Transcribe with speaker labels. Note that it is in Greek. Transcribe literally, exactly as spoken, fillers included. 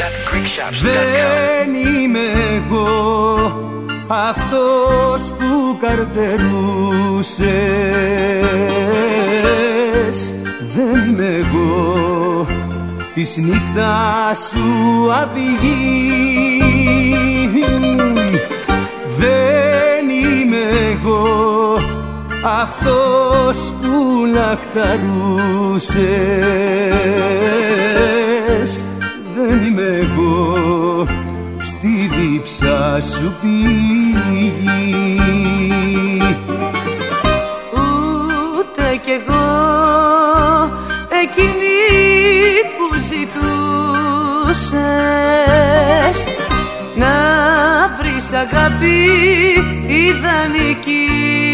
Speaker 1: Δεν είμαι εγώ αυτός που καρτερούσες. Δεν είμαι εγώ της νύχτας σου αυγή. Δεν είμαι εγώ αυτός που λαχταρούσες. Δεν είμαι εγώ στη δίψα σου πηγή.
Speaker 2: Ούτε κι εγώ εκείνη που ζητούσες, να βρεις αγάπη ιδανική.